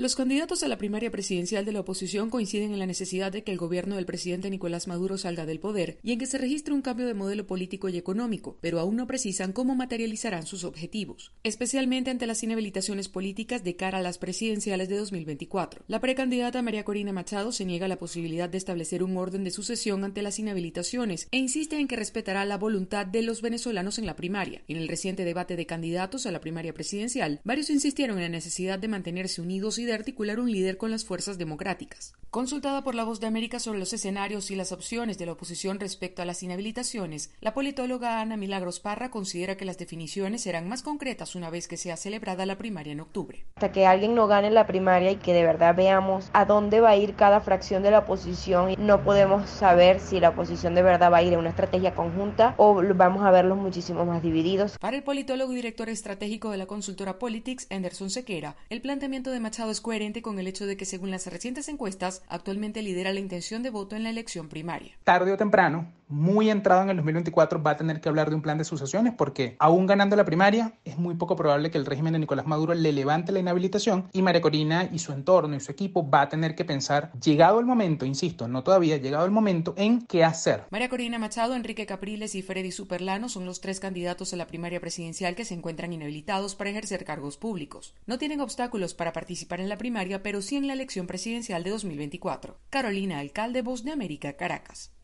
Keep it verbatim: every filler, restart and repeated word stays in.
Los candidatos a la primaria presidencial de la oposición coinciden en la necesidad de que el gobierno del presidente Nicolás Maduro salga del poder y en que se registre un cambio de modelo político y económico, pero aún no precisan cómo materializarán sus objetivos, especialmente ante las inhabilitaciones políticas de cara a las presidenciales de dos mil veinticuatro. La precandidata María Corina Machado se niega a la posibilidad de establecer un orden de sucesión ante las inhabilitaciones e insiste en que respetará la voluntad de los venezolanos en la primaria. En el reciente debate de candidatos a la primaria presidencial, varios insistieron en la necesidad de mantenerse unidos y de articular un líder con las fuerzas democráticas. Consultada por La Voz de América sobre los escenarios y las opciones de la oposición respecto a las inhabilitaciones, la politóloga Ana Milagros Parra considera que las definiciones serán más concretas una vez que sea celebrada la primaria en octubre. Hasta que alguien no gane la primaria y que de verdad veamos a dónde va a ir cada fracción de la oposición, no podemos saber si la oposición de verdad va a ir en una estrategia conjunta o vamos a verlos muchísimo más divididos. Para el politólogo y director estratégico de la consultora Politics, Anderson Sequera, el planteamiento de Machado es coherente con el hecho de que, según las recientes encuestas, actualmente lidera la intención de voto en la elección primaria. Tarde o temprano, muy entrado en el dos mil veinticuatro, va a tener que hablar de un plan de sucesiones porque, aún ganando la primaria, es muy poco probable que el régimen de Nicolás Maduro le levante la inhabilitación y María Corina y su entorno y su equipo va a tener que pensar, llegado el momento, insisto, no todavía, llegado el momento, en qué hacer. María Corina Machado, Enrique Capriles y Freddy Superlano son los tres candidatos a la primaria presidencial que se encuentran inhabilitados para ejercer cargos públicos. No tienen obstáculos para participar en la primaria, pero sí en la elección presidencial de dos mil veinticuatro. Carolina Alcalde, Voz de América, Caracas.